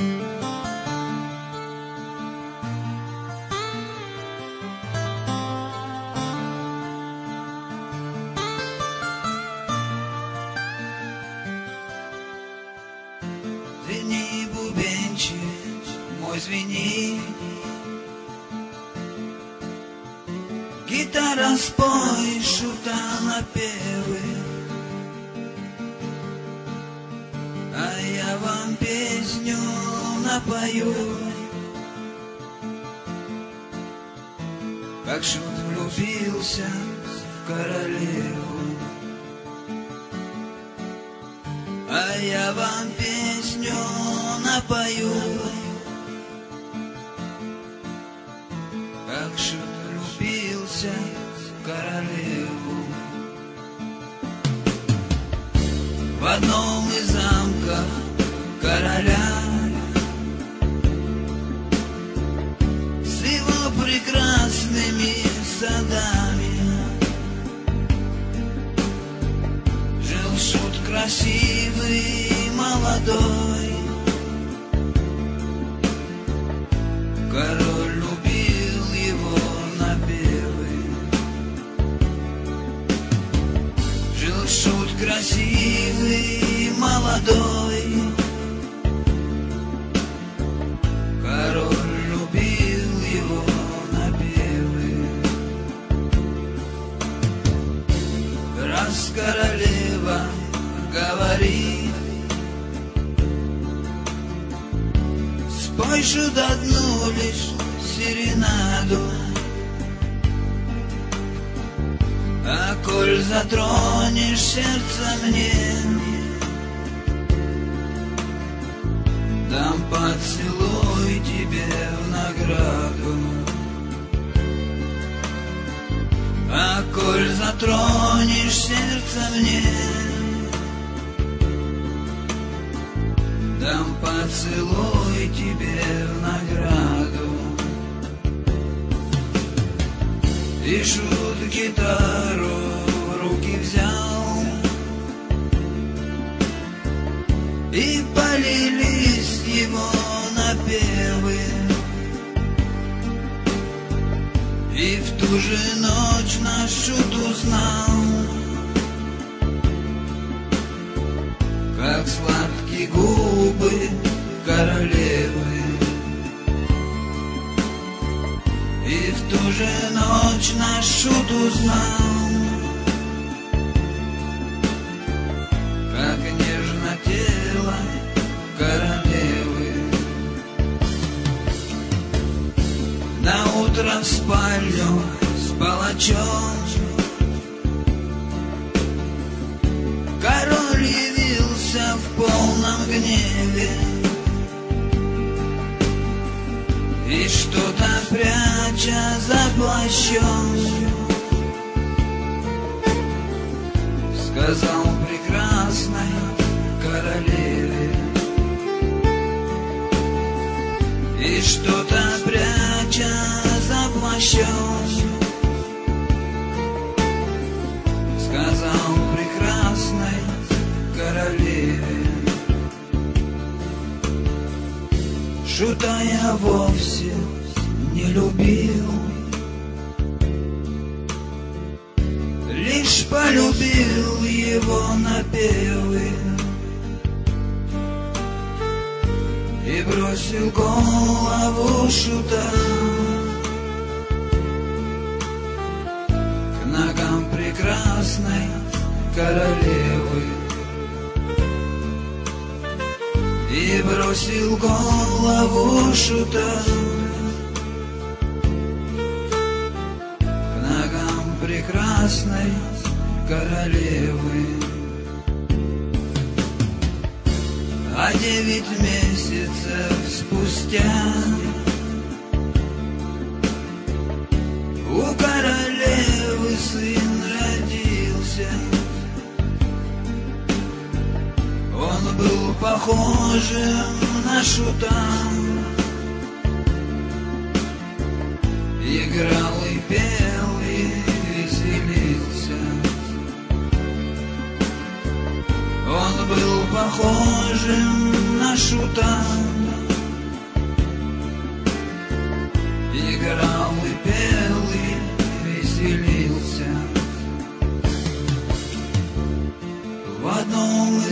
Звени, бубенчик мой, звени, гитара, спой, шута напевы, а я вам песню напою. Как шут влюбился в королеву, а я вам песню напою. Как шут влюбился в королеву. В одном из замков короля с его прекрасными садами жил шут красивый, молодой. Король любил его напевы. Жил шут красивый, молодой. Король любил его напевы. Раз королева говорит: спой, шут, одну лишь серенаду, а коль затронешь сердце мне, дам поцелуй тебе в награду. А коль затронешь сердце мне, дам поцелуй тебе в награду. И шут гитару в руки взял, и полились его напевы. И в ту же ночь наш шут узнал, как сладкие губы королевы. И в ту же ночь наш шут узнал, как нежно тело королевы. Наутро в спальню с палачом король явился в полном гневе и что-то пряча за плащом сказал прекрасной королеве. И что-то пряча за плащом сказал прекрасной королеве. Шута я вовсе не любил, лишь полюбил его напевы и бросил голову шута к ногам прекрасной королевы. И бросил голову шута к ногам прекрасной королевы. А 9 месяцев спустя у королевы сын родился. Он был похожим на шута, играл и пел и веселился. Он был похожим на шута,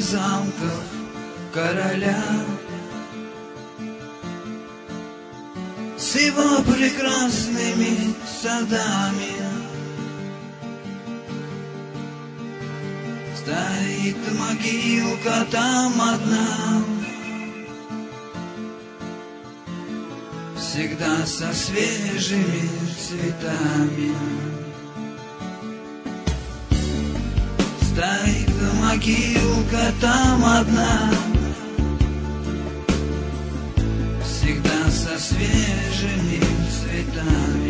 замков короля, с его прекрасными садами. Стоит могилка там одна, всегда со свежими цветами. Стоит могилка там одна, всегда со свежими цветами.